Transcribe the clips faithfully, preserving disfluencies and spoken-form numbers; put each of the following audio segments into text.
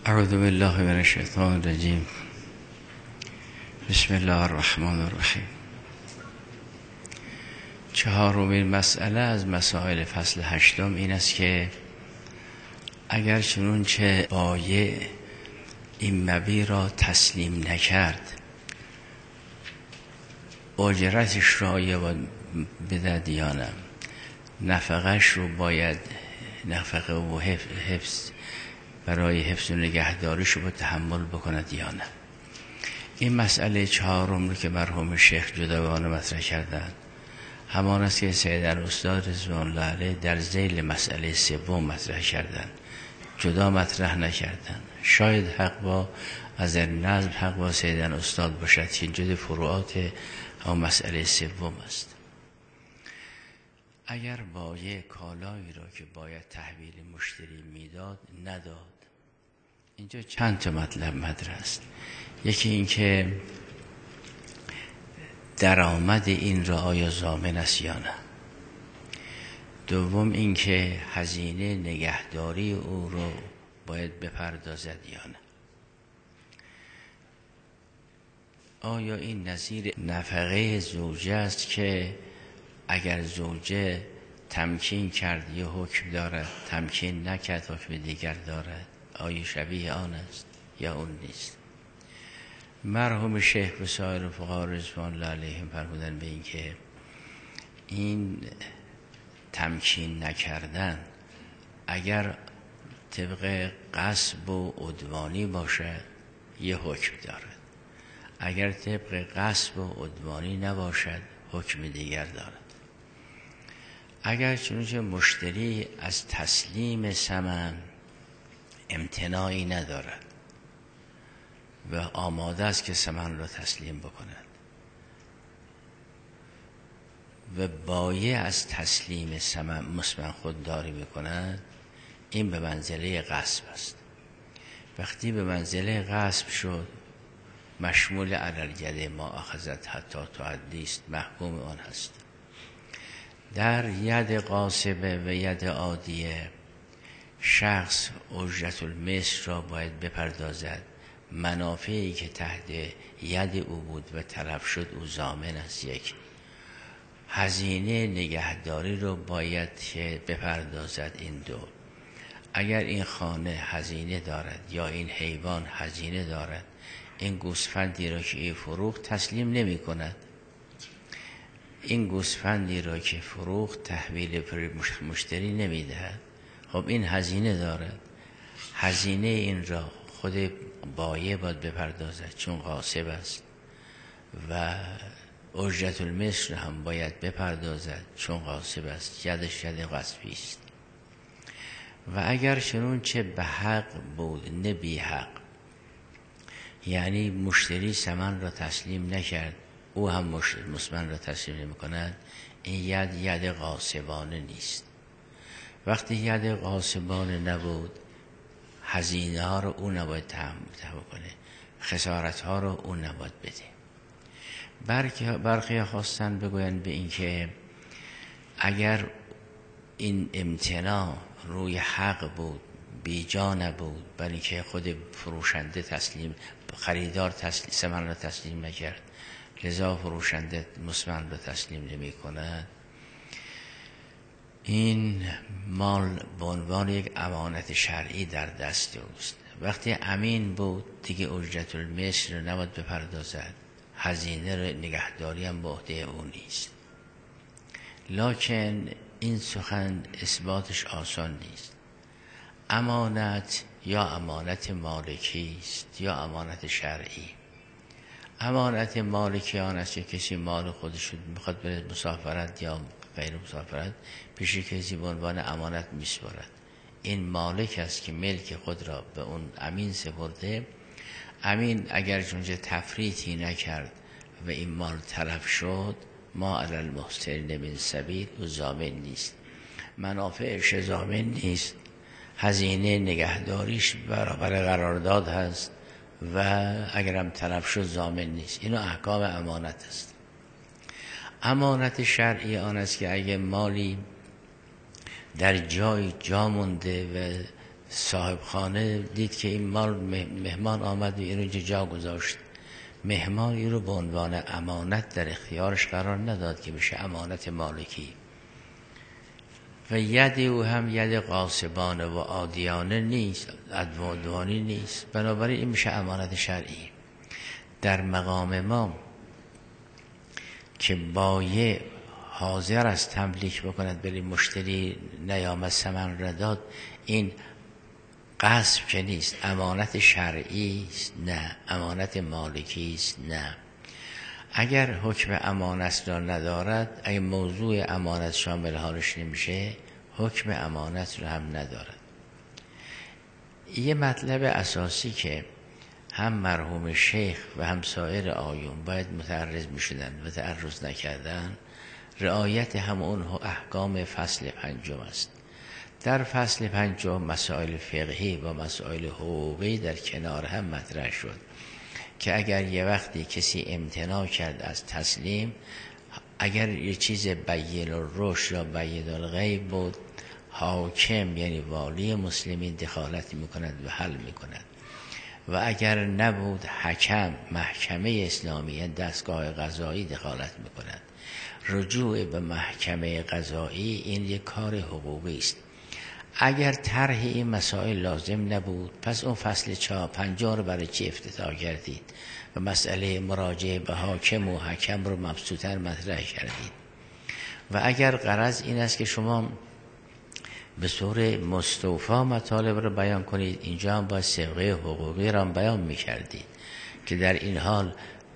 اعوذ بالله من الشیطان الرجیم. بسم الله الرحمن الرحیم. چهارمین مسئله از مسائل فصل هشتم این است که اگر چنانچه بایع این مبیع را تسلیم نکرد، اجرتش را یا بدهد یا نه، نفقش رو باید نفقه و حفظ برای حفظ و نگهداریش رو تحمل بکند یا نه. این مسئله چهارم رو که مرحوم شیخ جداگانه مطرح کردن همان است که سیدن استاد رضوان الله علیه در ذیل مسئله سوم مطرح کردن، جدا مطرح نکردن. شاید حق با از نظم حق با سیدن استاد باشد که جد فروعات هم مسئله سوم است. اگر بایع کالایی را که باید تحویل مشتری میداد نداد، اینجا چند تا مطلب مطرح است. یکی این که درآمد این را آیا ضامن است یا نه. دوم این که هزینه نگهداری او را باید بپردازد یا نه. آیا این نظیر نفقه زوجه است که اگر زوجه تمکین کرد یه حکم دارد، تمکین نکرد حکم دیگر دارد؟ آیا شبیه آن است یا اون نیست؟ مرحوم شیخ و سایر فقها رضوان الله علیهم فرمودن به این که این تمکین نکردن اگر طبق غصب و عدوانی باشد یه حکم دارد، اگر طبق غصب و عدوانی نباشد حکم دیگر دارد. اگر چنانچه مشتری از تسلیم ثمن امتناعی ندارد و آماده است که ثمن را تسلیم بکند و بایع از تسلیم ثمن مثمن خودداری بکند، این به منزله غصب است. وقتی به منزله غصب شد مشمول علی الید ما اخذت حتی تعدی است، محکوم آن هست. در ید غاصبه و ید عادیه شخص اجرت المثل را باید بپردازد. منافعی که تحت ید او بود و تلف شد او ضامن است. یک، هزینه نگهداری رو باید که بپردازد. این دو، اگر این خانه هزینه دارد یا این حیوان هزینه دارد، این گوسفندی را که فروخت تسلیم نمی کند، این گوسفندی را که فروخت تحویل مشتری نمی دهد، خب این هزینه دارد. هزینه این را خود بایع باید بپردازد چون غاصب است و اجرت المثل هم باید بپردازد چون غاصب است، یدش ید غصبی است. و اگر چنانچه به حق بود نه بی حق، یعنی مشتری ثمن را تسلیم نکرد او هم مثمن را تسلیم نمی کند، این ید ید غاصبانه نیست. وقتی ید غاصبانه نبود هزینه ها رو او نباید تحمل کنه، خسارت ها رو او نباید بده. برخی خواستن بگوین به این که اگر این امتناع روی حق بود بیجا نبود، برای که خود فروشنده تسلیم خریدار تسلیم ثمن را تسلیم نکرد لذا فروشنده مثمن را تسلیم نمی کند، این مال به عنوان یک امانت شرعی در دست اوست. وقتی امین بود دیگه اجرت المثل رو نباید بپردازد، هزینه رو نگهداری هم به عهده او نیست. لکن این سخن اثباتش آسان نیست. امانت یا امانت مالکی است یا امانت شرعی. امانت مالکی آن است که کسی مال خودش میخواد بره مسافرت یا غیر مسافرت پیش کسی به عنوان امانت میسپارد، این مالک است که ملک خود را به اون امین سپرده. امین اگر چونچه تفریطی نکرد و این مال تلف شد ما علی المحسنین من سبیل، او ضامن نیست، منافعش ضامن نیست، هزینه نگهداریش برابر قرارداد هست و اگرم تلف شد ضامن نیست. اینو احکام امانت است. امانت شرعی آن است که اگه مالی در جای جا مونده و صاحب خانه دید که این مال مهمان آمد و این رو جا گذاشت، مهمان این رو به عنوان امانت در اختیارش قرار نداد که بشه امانت مالکی و ید او هم ید غاصبانه و عادیانه نیست، عدوانی نیست، بنابراین این میشه امانت شرعی. در مقام ما که بایع حاضر است تملیک بکند ولی مشتری نیامد ثمن را داد، این غصب که نیست، امانت شرعی است، نه امانت مالکی است. نه اگر حکم امانت را ندارد، اگر موضوع امانت شامل حالش نمیشه، حکم امانت را هم ندارد. یه مطلب اساسی که هم مرحوم شیخ و هم سایر آیون باید متعرض می شدن و تعرض نکردن، رعایت هم اون احکام فصل پنجم است. در فصل پنجم مسائل فقهی و مسائل حقوقی در کنار هم مطرح شد که اگر یه وقتی کسی امتناع کرد از تسلیم، اگر یه چیز بین الرشد یا بین الغیب بود، حاکم یعنی والی مسلمین دخالت میکند و حل میکند و اگر نبود حکم محکمه اسلامی دستگاه قضایی دخالت میکند. رجوع به محکمه قضایی این یک کار حقوقی است. اگر طرح این مسائل لازم نبود، پس اون فصل چهار پنجاه رو برای چی افتتاح کردید و مسئله مراجعه به حاکم و حکم رو مبسوطاً مطرح کردید؟ و اگر غرض این است که شما به صورت مستوفی مطالب رو بیان کنید، اینجا هم باید صبغه حقوقی را بیان میکردید که در این حال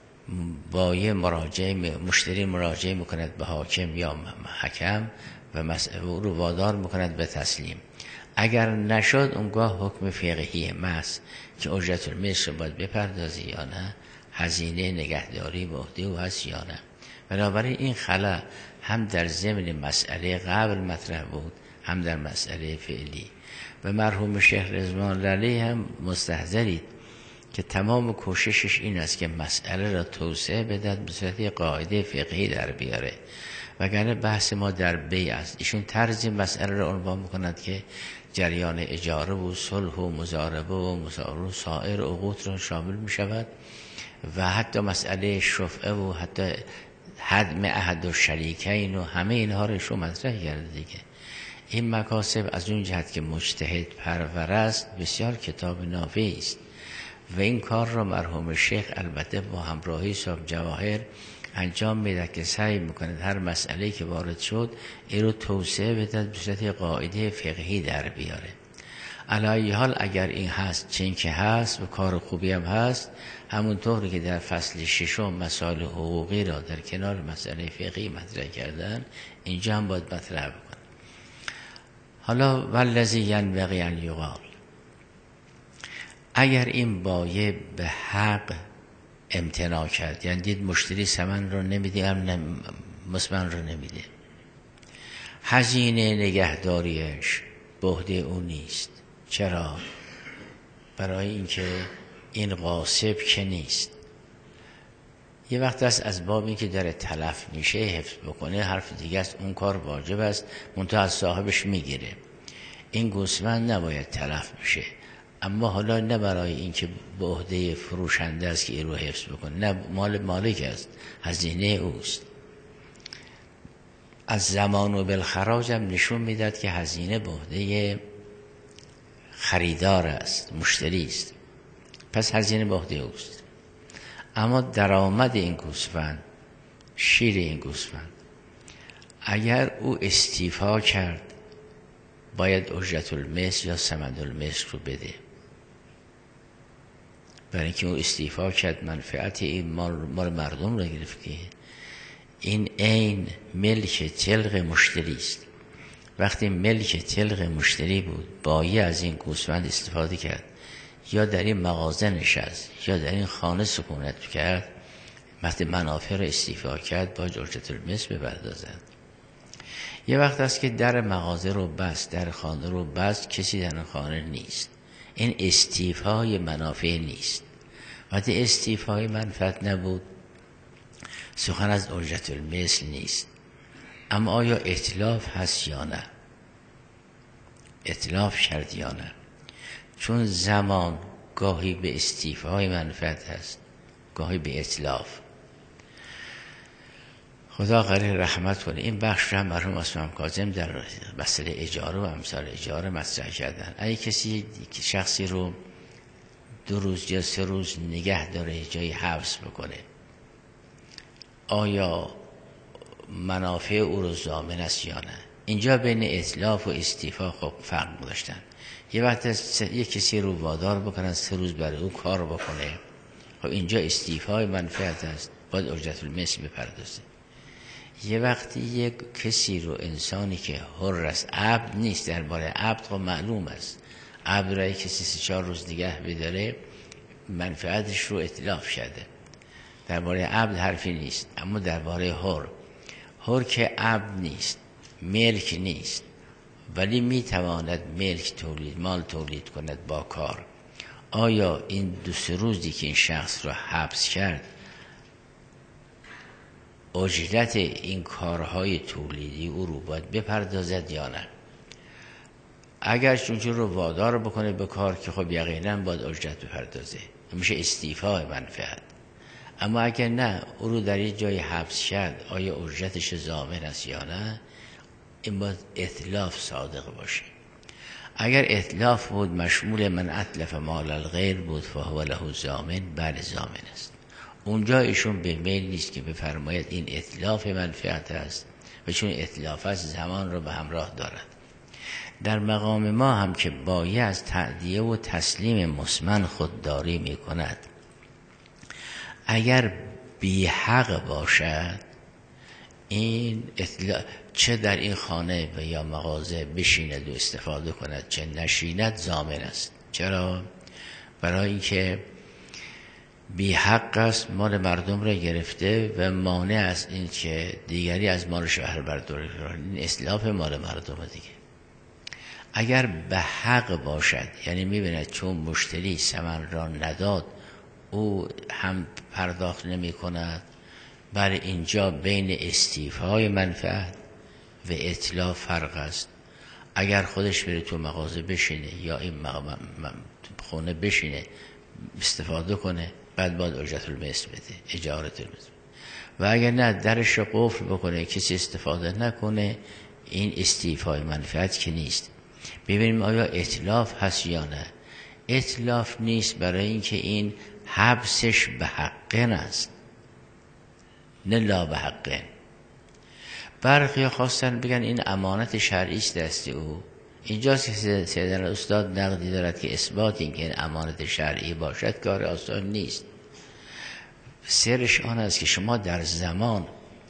بایع مراجعه مشتری مراجعه میکند به حاکم یا حکم و مسئله رو وادار میکند به تسلیم. اگر نشد اونگاه حکم فقهی محض که اجرت المثل رو باید بپردازی یا نه، هزینه نگهداری به عهده او هست یا نه. بنابراین این خلا هم در ضمن مسئله قبل مطرح بود، هم در مسئله فعلی. و مرحوم شیخ رضوان علیه هم مستحضرید که تمام کوششش این است که مسئله را توسعه بدهد، به صورت قاعده فقهی در بیاره. وگرنه بحث ما در بیع است. ایشون طرز مسئله را عنوان می‌کند که جریان اجاره و صلح و مضاربه و مصاربه و سایر عقود را شامل می‌شود و حتی مسئله شفعه و حتی هدم عهد و شریکین و همه اینها رو ایشون مطرح کرده دیگه. این مکاسب از اون جهت که مجتهد پرور است بسیار کتاب نافعی است و این کار را مرحوم شیخ البته با همراهی صاحب جواهر انجام میده که سعی میکنه هر مسئله که وارد شد این رو توسعه بده، به صورت قاعده فقهی در بیاره. علی حال اگر این هست چین که هست و کار خوبی هم هست، همونطوری که در فصل ششم مسائل حقوقی را در کنار مسئله فقهی مطرح کردن، اینجا هم باید مطرح بکنه. حالا والذی ینبغی ان یقال، اگر این بایع به حق امتناع کرد، یعنی دید مشتری ثمن رو نمیده، هم مسمن رو نمیده، هزینه نگهداریش به عهده او نیست. چرا؟ برای اینکه این غاصب که نیست. یه وقت است از باب این که داره تلف میشه حفظ بکنه، حرف دیگه است، اون کار واجب است، منتها از صاحبش میگیره. این گوسفند نباید تلف بشه، اما حالا نه برای اینکه به عهده فروشنده است که این رو حفظ بکنه، نه، مال مالک است، هزینه اوست. از زمان و بالخراج هم نشون میداد که هزینه به عهده خریدار است، مشتری است، پس هزینه به عهده اوست. اما درآمد این گوسفند، شیر این گوسفند، اگر او استیفا کرد باید اجرت المثل یا ثمن المثل رو بده، برای اینکه او استیفا کرد منفعت این مال, مال مردم رو گرفت که این عین ملک تلق مشتری است. وقتی ملک تلق مشتری بود، بایع از این گوسفند استفاده کرد، یا در این مغازه نشست یا در این خانه سکونت کرد، وقتی منافع رو استیفا کرد باید اجرت المثل بپردازد. یه وقت است که در مغازه رو بست، در خانه رو بست، کسی در خانه نیست، این استیفای منافع نیست. وقتی استیفای منفعت نبود، سخن از اجرت المثل نیست. اما آیا اتلاف هست یا نه؟ اتلاف کرد یا نه؟ چون زمان گاهی به استیفای منفعت هست، گاهی به اتلاف. خدا غریق رحمت کنه. این بخش هم مرحوم عثمان کاظم در مسئله اجاره و امثال اجاره مطرح کردن. اگه کسی شخصی رو دو روز یا سه روز نگه داره، جایی حبس بکنه، آیا منافع او رو ضامن است یا نه؟ اینجا بین اتلاف و استیفا خب فرق داشتن. یه وقت یه کسی رو وادار بکنن سه روز برای او کار بکنه، خب اینجا استیفای منفعت است، باید اجرت المثل بپردازه. یه وقتی یک کسی رو، انسانی که حر است، عبد نیست، درباره عبد خب معلوم است، عبد را کسی سه چهار روز نگه بداره منفعتش رو اتلاف شده. درباره عبد حرفی نیست. اما درباره حر، حر که عبد نیست، ملک نیست، ولی میتواند ملک تولید، مال تولید کند با کار، آیا این دو سه روزی که این شخص رو حبس کرد اجرت این کارهای تولیدی او رو باید بپردازد یا نه؟ اگر چونچون رو وادار بکنه به کار که خب یقینا باید اجرت بپردازه، میشه استیفای منفعت. اما اگر نه، او رو در این جای حبس کرد، آیا اجرتش ضامن است یا نه؟ این باید اتلاف صادق باشه. اگر اتلاف بود مشمول من اتلف مال الغیر بود فهو له ضامن، بله ضامن است. اونجا ایشون به میل نیست که بفرماید این اتلاف منفعت است و چون اتلاف است زمان رو به همراه دارد. در مقام ما هم که باید از تعدیه و تسلیم مسمن خودداری می کند، اگر بی حق باشد، این اطلاع چه در این خانه و یا مغازه بشیند و استفاده کند، چه نشیند، ضامن است. چرا؟ برای اینکه بی حق است، مال مردم را گرفته و مانع است این که دیگری از مال شهر برداری کنند. این اسلاف مال مردم دیگه. اگر به حق باشد، یعنی میبیند چون مشتری ثمن را نداد او هم پرداخت نمی کند، برای اینجا بین استیفای منفعت و اتلاف فرق است. اگر خودش بره تو مغازه بشینه یا این خونه بشینه استفاده کنه، بعد باید اجرت المثل بده، اجارت المثل. و اگر نه، درش قفل بکنه کسی استفاده نکنه، این استیفای منفعت که نیست. ببینیم آیا اتلاف هست یا نه. اتلاف نیست، برای اینکه این حبسش به حقن است، نه لا به حقن. برخی خواستن بگن این امانت شرعی است دست او. اینجاست که سیدنا استاد نقدی دارد که اثبات این که این امانت شرعی باشد کار آسان نیست. سرش آن است که شما در زمان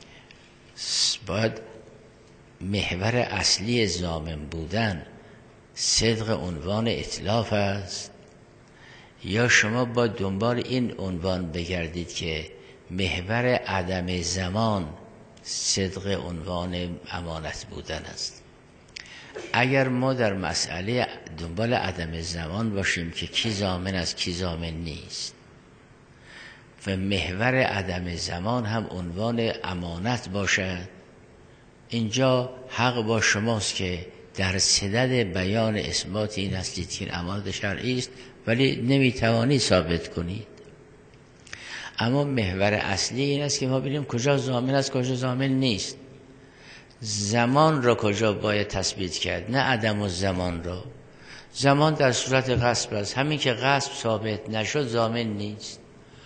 باید محور اصلی ضامن بودن صدق عنوان اتلاف است، یا شما با دنبال این عنوان بگردید که محور عدم زمان صدق عنوان امانت بودن است. اگر ما در مسئله دنبال عدم زمان باشیم که کی ضامن است کی ضامن نیست و محور عدم زمان هم عنوان امانت باشد، اینجا حق با شماست که در صدد بیان اثبات این هستید که این امانت شرعی است ولی نمیتوانید ثابت کنید. اما محور اصلی این است که ما ببینیم کجا ضامن است کجا ضامن نیست. زمان را کجا باید تثبیت کرد، نه عدم الزمان را. زمان در صورت غصب است، همین که غصب ثابت نشد ضامن نیست.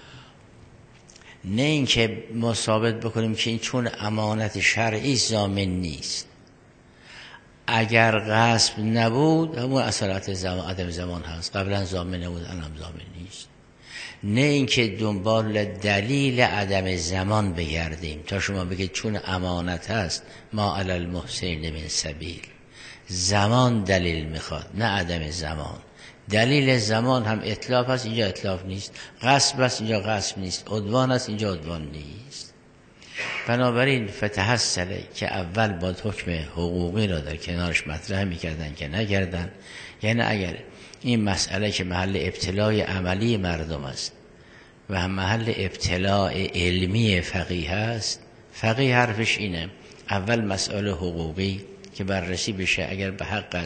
نه اینکه ما ثابت بکنیم که این چون امانت شرعی ضامن نیست. اگر غصب نبود همون اصالت زمان، عدم زمان هست، قبلا ضامن نبود الان ضامن نیست. نه اینکه دنبال دلیل عدم زمان بگردیم تا شما بگید چون امانت هست ما علی المحسنین من سبیل. زمان دلیل میخواد نه عدم زمان. دلیل زمان هم اتلاف است، اینجا اتلاف نیست. غصب است، اینجا غصب نیست. عدوان است، اینجا عدوان نیست. بنابراین فتحصله که اول با حکم حقوقی را در کنارش مطرح میکردن که نکردن. یعنی اگر این مسئله که محل ابتلاع عملی مردم است و هم محل ابتلاع علمی فقیه است، فقیه حرفش اینه اول مسئله حقوقی که بررسی بشه، اگر به حق است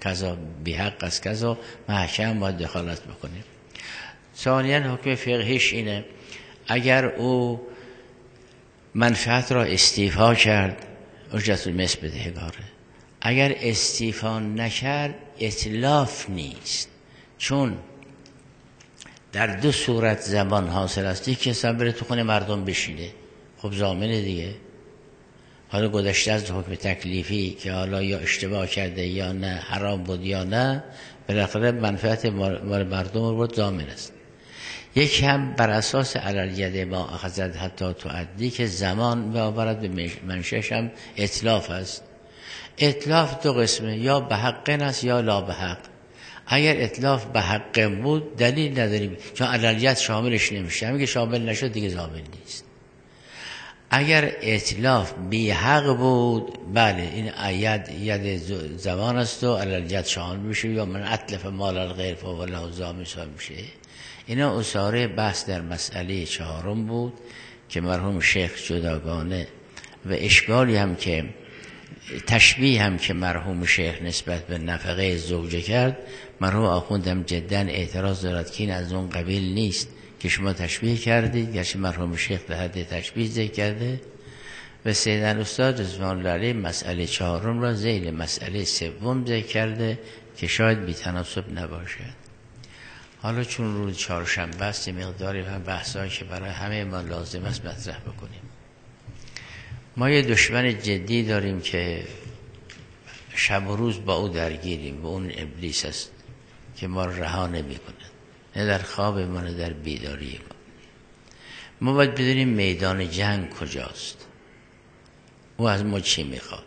کذا بی حق است، کذا محکم باید دخالت بکنه. ثانیاً حکم فقهیش اینه اگر او منفعت را استیفا کرد اجرت المثل بدهکاره، اگر استیفا نکرد اتلاف نیست، چون در دو صورت زمان حاصل است. یکی کسان بره تو خونه مردم بشینه، خب ضامنه دیگه، حالا گذشته از حکم تکلیفی که حالا یا اشتباه کرده یا نه، حرام بود یا نه، بالاخره منفعت مال مردم رو بود، ضامن است. یکی هم بر اساس علالید ما اخذت حتی تعدی که زمان بیاورد به منشأش هم اتلاف است. اتلاف دو قسمه، یا به حق است یا لا به حق. اگر اتلاف به حق بود دلیل نداریم، چون علالید شاملش نمیشه، همین که شامل نشد دیگه ضامن نیست. اگر اتلاف بی حق بود، بله این ید ید زمان است و علالید شامل میشه، یا من اتلف مال الغیر فهو ضامن میشه. اینا اصاره بحث در مسئله چهارم بود که مرحوم شیخ جداگانه و اشکالی هم که تشبیه هم که مرحوم شیخ نسبت به نفقه زوجه کرد، مرحوم آخوندم جدا اعتراض دارد که این از اون قبیل نیست که شما تشبیه کردید، گرچه مرحوم شیخ به حد تشبیه ذکر کرده و سیدن استاد رضوان الله علیه مسئله چهارم را ذیل مسئله سوم ذکر کرده که شاید بی تناسب نباشد. حالا چون روز چهارشنبه است مقداری هم بحثایی که برای همه ما لازم است مطرح بکنیم. ما یه دشمن جدی داریم که شب و روز با او درگیریم، با اون ابلیس است که ما رها نمی‌کنه، نه در خواب ما نه در بیداری ما. ما باید بدونیم میدان جنگ کجاست، او از ما چی میخواد.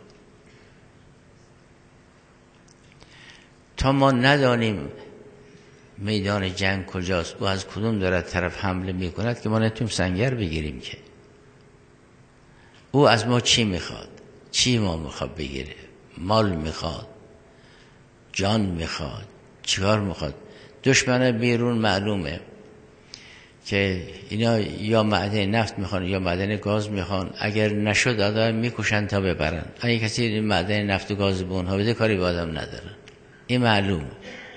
تا ما ندانیم میدان جنگ کجاست، او از کدوم دارد طرف حمله میکند که ما نتونیم سنگر بگیریم که. او از ما چی میخواد، چی ما میخواد بگیره، مال میخواد، جان میخواد، چیکار میخواد. دشمن بیرون معلومه که اینا یا معدن نفت میخوان یا معدن گاز میخوان، اگر نشد آدم میکشن تا ببرن. اگه کسی معدن نفت و گاز به اونها بده کاری به آدم ندارن، این معلومه.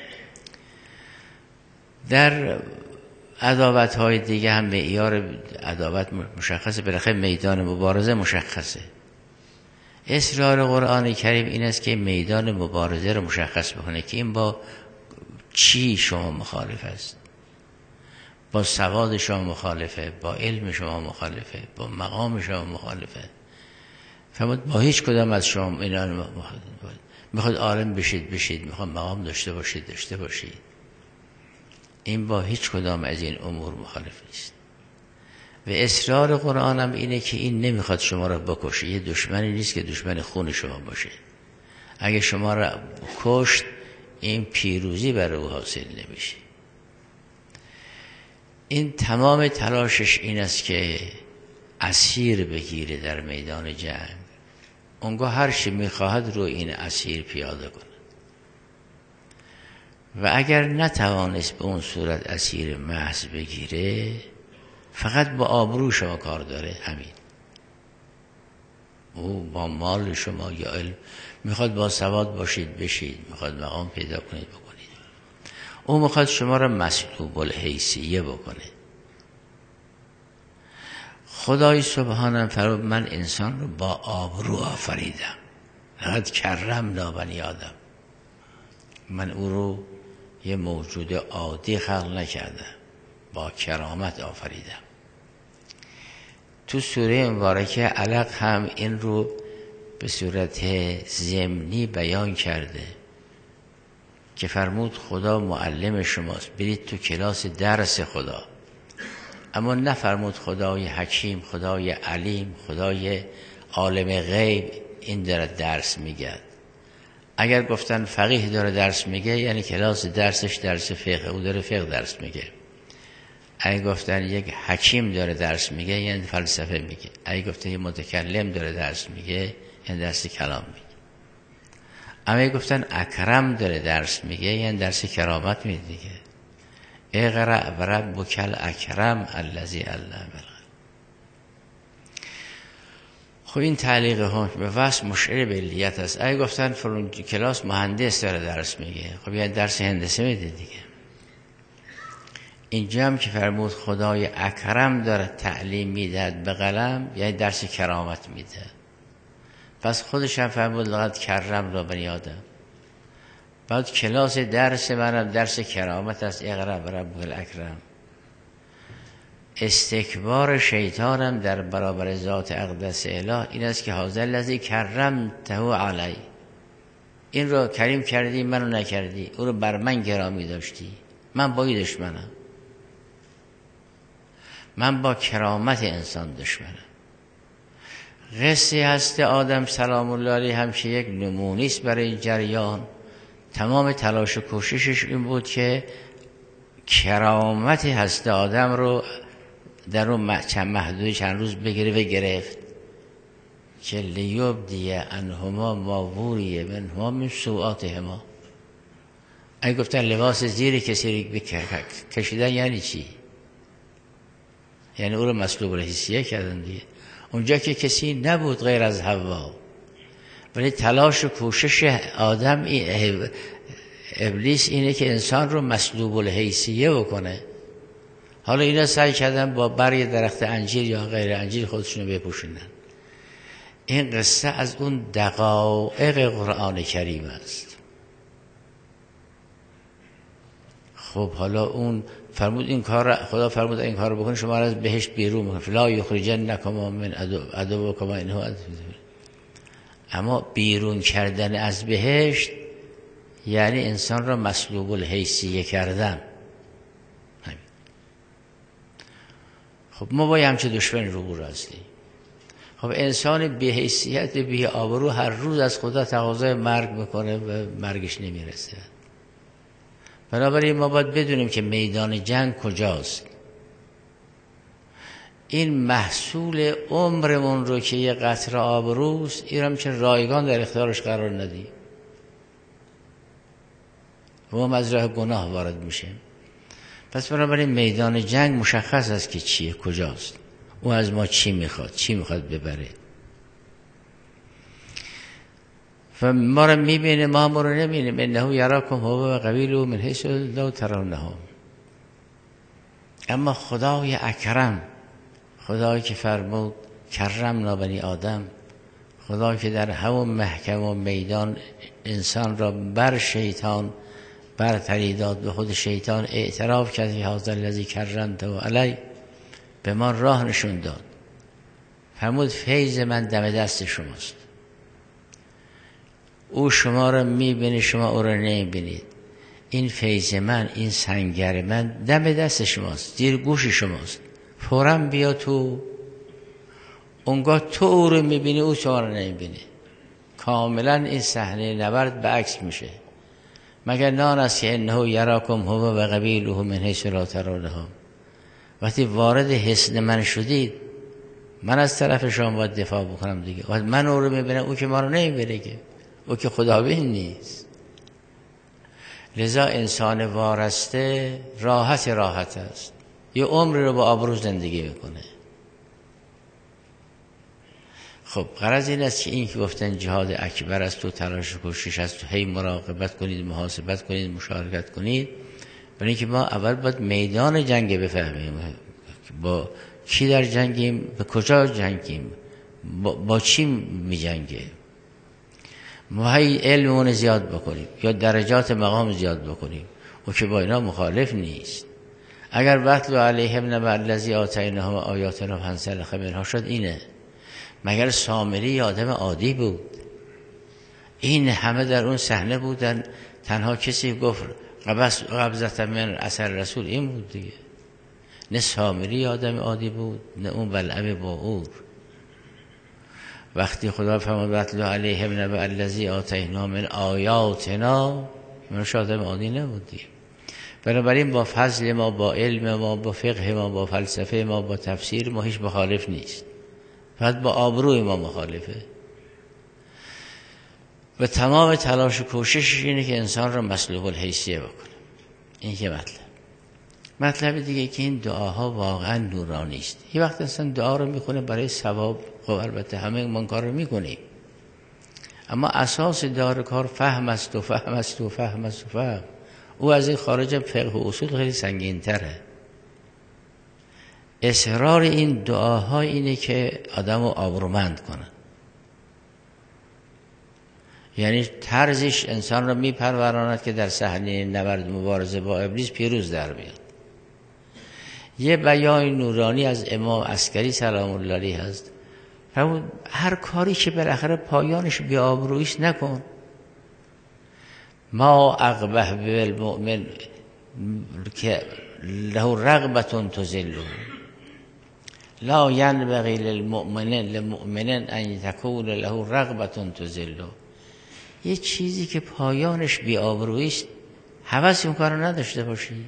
در عداوت های دیگه هم معیار عداوت مشخصه، بالاخره میدان مبارزه مشخصه. اصرار قرآن کریم این است که میدان مبارزه رو مشخص بکنه که این با چی شما مخالف است، با سواد شما مخالفه، با علم شما مخالفه، با مقام شما مخالفه. فرمود با هیچ کدام از شما اینا میخواد عالم بشید بشید، میخواد مقام داشته باشید داشته باشید، این با هیچ کدام از این امور مخالف نیست. و اصرار قرآن هم اینه که این نمیخواد شما را بکشه، یه دشمنی نیست که دشمن خون شما باشه. اگه شما را کشت این پیروزی برای او حاصل نمیشه. این تمام تلاشش این است که اسیر بگیره در میدان جنگ، اونگاه هر چی میخواهد رو این اسیر پیاده کنه. و اگر نتوانست به اون صورت اسیر محض بگیره، فقط با آبرو شما کار داره، همین. او با مال شما یا علم میخواد با سواد باشید بشید، میخواد مقام پیدا کنید بکنید، او میخواد شما را مسلوب الحیثیه بکنه. خدای سبحانه فرمود من انسان رو با آبرو آفریدم، لقد کرمنا بنی آدم، من او رو یه موجود عادی خلق نکردم، با کرامت آفریدم. تو سوره مبارکه علق هم این رو به صورت ضمنی بیان کرده که فرمود خدا معلم شماست، برید تو کلاس درس خدا. اما نفرمود خدای حکیم، خدای علیم، خدای عالم غیب این داره درس میگه. اگر گفتن فقیه داره درس میگه یعنی کلاس درسش درس فقه، او داره فقه درس میگه. اگه گفتن یک حکیم داره درس میگه یعنی فلسفه میگه. اگه گفتن یک متکلم داره درس میگه یعنی درس کلام میگه. اما اگه گفتن اکرم داره درس میگه یعنی درس کرامت میگه دیگه. اقرأ و ربک الاکرم الذی علم بالقلم. خب این تعلیق حکم به وصف مشعر به علیت است. اگه گفتن فرون کلاس مهندس داره درس میگه، خب یعنی درس هندسه میده دیگه. اینجا هم که فرمود خدای اکرم داره تعلیم میدهد به قلم، یعنی درس کرامت میده. پس خودش هم فرمود لقد کرم را بنی آدم. بعد کلاس درس منم درس کرامت است، اقرأ بربک الاکرم. استکبار شیطانم در برابر ذات اقدس اله این است که هذا الذی کرمته علی، این رو کریم کردی منو نکردی، او رو بر من گرامی داشتی، من با این دشمنم، من با کرامت انسان دشمنم. قصه هست آدم سلام الله علیه همشه یک نمونه است برای این جریان. تمام تلاش و کوششش این بود که کرامت هست آدم رو در اون چند محدود چند روز بگیره و گرفت که لیبدی انهما ما ووریه منهما من سوءاتهما. اگه گفتن لباس زیر کسی رو کشیدن یعنی چی؟ یعنی او رو مسلوب الحسیه کردن دیگه. اونجا که کسی نبود غیر از حوا، ولی تلاش و کوشش آدم ابلیس اینه که انسان رو مسلوب الحیثیه بکنه. حالا اینا سعی کردن با برگ درخت انجیر یا غیر انجیر خودشونو بپوشونن. این قصه از اون دقایق قرآن کریم است. خب حالا اون فرمود این کار، خدا فرمود این کار رو بکنی شما را از بهشت بیرون میکنه، فلا یخرجنکما من عدوکما انه عدو. اما بیرون کردن از بهشت یعنی انسان را مسلوب الحیثیه کردن. همین. خب ما با همچه دشمن رو هستیم. خب انسان بی حیثیت بی آبرو هر روز از خدا تقاضای مرگ میکنه و مرگش نمیرسه. بنابراین ما باید بدونیم که میدان جنگ کجاست. این محصول عمرمون رو که یه قطره آبروست، این هم چه رایگان در اختیارش قرار ندیم و ما از راه گناه وارد میشیم. پس بنابراین میدان جنگ مشخص است که چیه، کجاست، او از ما چی میخواد، چی میخواد ببره و ما رو میبینه، ما ما رو نمیبینیم. انه یراکم هو و قبیله من حیث لا ترونهم. اما خدای اکرم، خدایی که فرمود کرمنا بنی آدم، خدایی که در همون محکم و میدان انسان را بر شیطان برتری داد، به خود شیطان اعتراف کرد که هذا الذی کرمته علی، به ما راه نشون داد. فرمود فیض من دم دست شماست. او شما را میبینه، شما او را نمیبینید. این فیض من، این سنگر من دم دست شماست، زیر گوش شماست. فوراً بیا تو. اونگاه تو او رو میبینی، او شما رو نمیبینه. کاملا این صحنه نبرد به عکس میشه. مگر نان است که انه یراکم هو و قبیله من حیث لا ترونهم. وقتی وارد حصن من شدید، من از طرف شما باید دفاع بکنم دیگه. وقتی من او رو میبینم، او که ما رو نمیبینه که، او که خدابین نیست. لذا انسان وارسته راحت راحت است، یه عمری رو با آبرو زندگی میکنه. خب غرض این است که این که گفتن جهاد اکبر است و تلاش و کوشش است، هی مراقبت کنید، محاسبت کنید، مشارکت کنید. برای اینکه ما اول باید میدان جنگ بفهمیم، با کی در جنگیم، به کجا جنگیم، با, با چی می جنگه. ما هی علمون زیاد بکنیم یا درجات مقام زیاد بکنیم، او که با اینا مخالف نیست. اگر وقت و علیهم نبع الذی آتیناهم آیاتنا فانسلخ منها شد، اینه. مگر سامری آدم عادی بود؟ این همه در اون صحنه بودن، تنها کسی گفت قبضت من اثر رسول این بود دیگه. نه سامری آدم عادی بود، نه اون بلعم باعور. وقتی خدا فرمود واتلو علیهم نبع الذی آتیناهم من آیاتنا، من آدم عادی نبود دیگه. بنابراین با فضل ما، با علم ما، با فقه ما، با فلسفه ما، با تفسیر ما هیچ مخالف نیست. فقط با آبروی ما مخالفه. و تمام تلاش و کوشش اینه که انسان را مسلوب الحیثیه بکنه. این که مطلب. مطلب دیگه که این دعاها واقعا نورانی است. یه وقت اصلا دعا رو میخونه برای ثواب، خب البته همه ما کار رو میکنیم، اما اساس دار کار فهم است و فهم است و فهم است و فهم. او از این خارج فقه و اصول خیلی سنگین تره. اصرار این دعاها اینه که آدم رو آبرومند کنه، یعنی طرزش انسان رو میپروراند که در صحنه نبرد مبارزه با ابلیس پیروز در بیاد. یه بیان نورانی از امام عسکری سلام الله علیه هست، هر کاری که بالاخره پایانش بی آبرویش نکن. ما اقبح بالمؤمن که له رغبة تذله لا ينبغي للمؤمن للمؤمن ان تكون له رغبة تذله. یه چیزی که پایانش بی آبرویش هوس اون کارو نداشته باشی.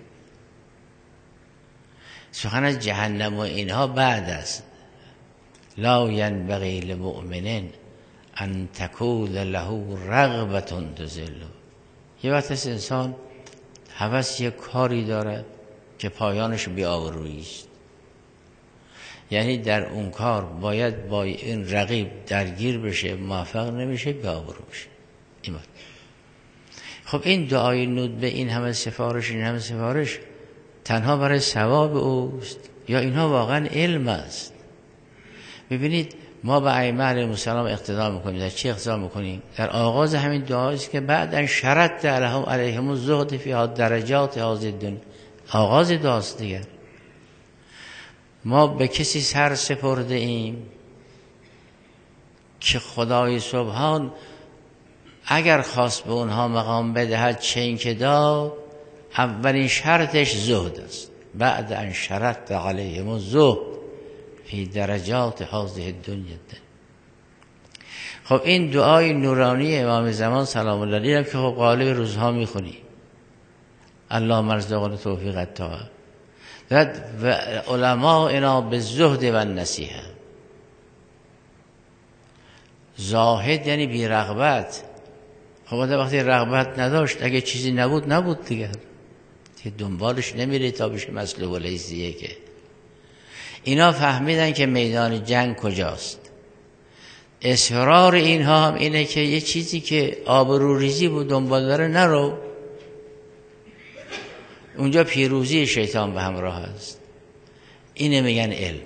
سخن از جهنم و اینها بعد است. لا ينبغي للمؤمن ان تكون له رغبة تذله. یه وقت است انسان هوس یه کاری داره که پایانش بی آبرویی است، یعنی در اون کار باید با این رقیب درگیر بشه، موفق نمیشه، بی آبرو بشه. این بود. خب این دعای ندبه، این همه سفارش، این همه سفارش تنها برای ثواب اوست یا اینها واقعا علم است؟ ببینید ما به ائمه علیهم السلام اقتدا میکنیم. در چی اقتدا میکنیم؟ در آغاز همین دعاست که بعدن شرط علیهم علیهم الزهد فی درجات هذه الدنیا. آغاز دعاست دیگه. ما به کسی سر سپرده ایم که خدای سبحان اگر خواست به اونها مقام بدهد چه این که دا، اولین شرطش زهد است. بعد ان شرط علیهم الزهد فی درجات هذه الدنیا. خب این دعای نورانی امام زمان سلام الله علیه که خب غالب روزها میخونی، اللهم ارزقنا توفیق الطاعه و علماءنا بالزهد و النصیحه. زاهد یعنی بی رغبت. خب وقتی رغبت نداشت، اگه چیزی نبود نبود دیگه، که دنبالش نمیره تا بشه مطلوب الیه. که اینا فهمیدن که میدان جنگ کجاست. اصرار اینها هم اینه که یه چیزی که آبروریزی بود دنبال داره نرو، اونجا پیروزی شیطان به همراه است. اینه میگن علم.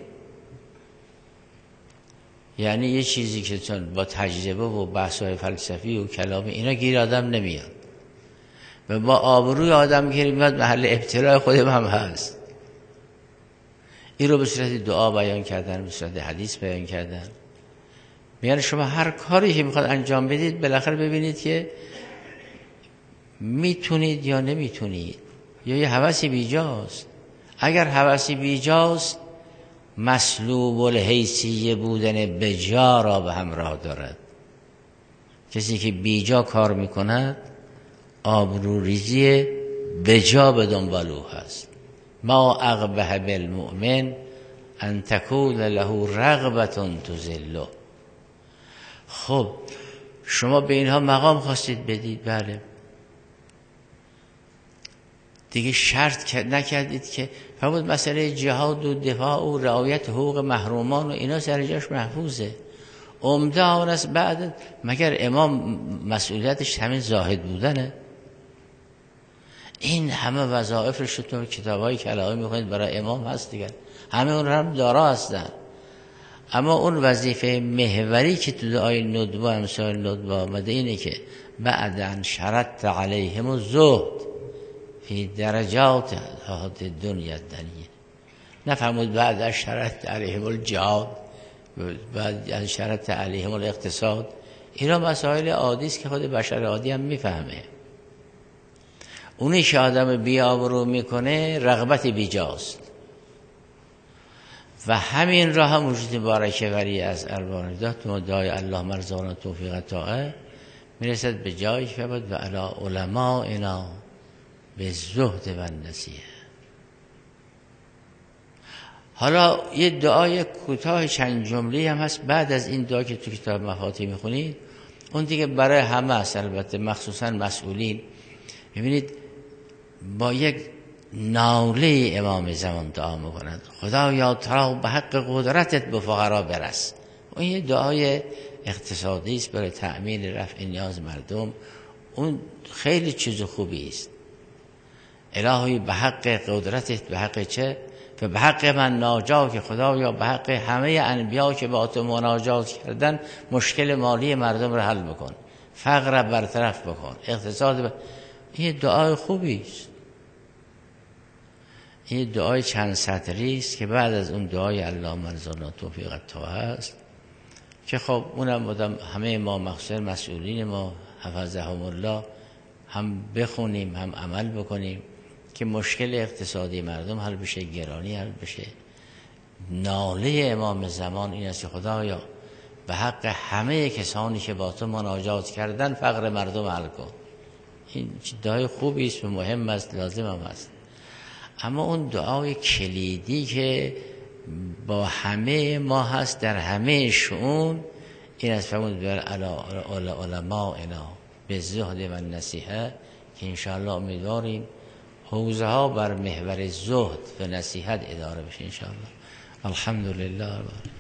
یعنی یه چیزی که چون با تجربه و بحث‌های فلسفی و کلام اینا گیر آدم نمیاد و با آبروی آدم گیر میاد، محل ابتلاء خودم هم هست. این رو به صورت دعا بیان کردن، به صورت حدیث بیان کردن. میگن شما هر کاری که میخواد انجام بدید بالاخره ببینید که میتونید یا نمیتونید، یا یه هوسی بیجاست. اگر هوسی بیجاست مسلوب الحیثیه بودن بجا را به همراه دارد. کسی که بیجا کار میکند آبروریزی بجا به دنبال او هست. ما اقبح بالمؤمن ان تکون له رغبة تذله. خب شما به اینها مقام خواستید بدید، بله دیگه شرط نکردید که فرمود مسئله جهاد و دفاع و رعایت حقوق محرومان و اینا سر جاش محفوظه. عمده آن است بعد مگر امام مسئولیتش همین زاهد بودنه؟ این همه وظایفش رو تو کتابای کلامی میخونید برای امام هست دیگه، همه اون هم دارا هستن. اما اون وظیفه محوری که تو دعای ندبه امثال ندبه آمده اینه که بعدن شرط علیهم الزهد فی درجات هذه الدنیا الدنیه. نفهمود بعد از شرط علیهم الجهاد، بعد از شرط علیهم الاقتصاد. اینا مسائل عادی است که خود بشر عادی هم میفهمه. اونی که آدم بی آبرو میکنه رغبت بیجاست و همین را هم وجود بارکه وری از اربان داد و دعای اللهم ارزقنا توفیق طاعه میرسد به جایی که بود و علی علمائنا به زهد و النصیحه. حالا یه دعای کوتاه چند جمله هم هست بعد از این دعا که تو کتاب مفاتیح میخونید. اون دیگه برای همه است، البته مخصوصا مسئولین. ببینید با یک ناله امام زمان دعا میکند خدایا ترا به حق قدرتت به فقرا برس. اون یه دعای اقتصادی است برای تأمین رفع نیاز مردم، اون خیلی چیز خوبی است. الهی به حق قدرتت، به حق چه؟ به حق من ناجا که خدایا به حق همه انبیا که با تو مناجات کردن مشکل مالی مردم رو حل بکن، فقر رو برطرف بکن، اقتصاد ب... این دعای خوبی است. این دعای چند سطری است که بعد از اون دعای اللهم ارزقنا توفیق الطاعه است که خب اونم بودم همه ما مخصوصا مسئولین ما حفظهم الله هم بخونیم هم عمل بکنیم که مشکل اقتصادی مردم حل بشه، گرانی حل بشه. ناله امام زمان این است که خدایا به حق همه کسانی که با تو مناجات کردن فقر مردم حل کن. این دعای خوبی است و مهم است، لازم هم است. اما اون دعای کلیدی که با همه ما هست در همه شؤون این است فرمود بر علماء اینا به زهد و نصیحه که انشاءالله امیدواریم حوزه ها بر محور زهد و نصیحت اداره بشه انشاءالله. الحمدلله.